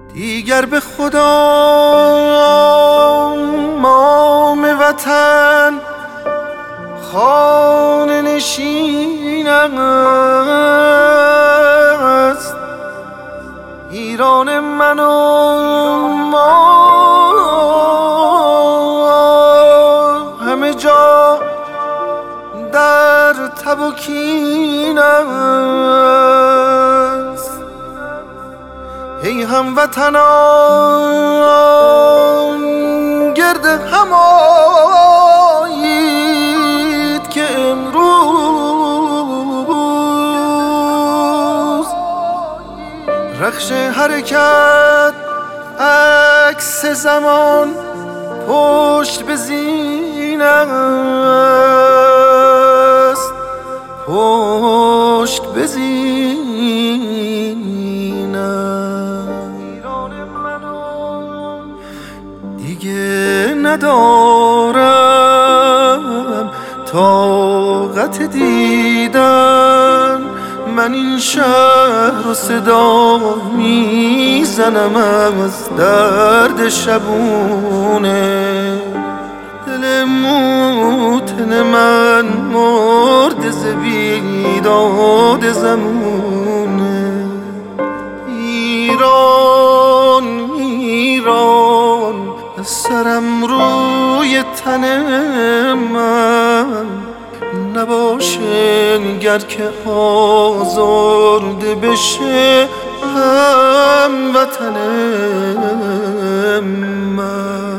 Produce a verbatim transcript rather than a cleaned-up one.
دیگر به خدا مام وطن خانه نشین است. ایران من و ما همه جا در تب و کین است. ای هموطنان گرد هم آیید که امروز رخش حرکت عکس زمان پشت به زین است، پشت به زین است. دیگه ندارم طاقت دیدن، من این شهر رو صدا میزنم از درد شبونه. دل موتن من مرد ز بیداد زمونه. ایران ایران سرم روی تن من نباشه نگر که آزرده بشه هموطن من.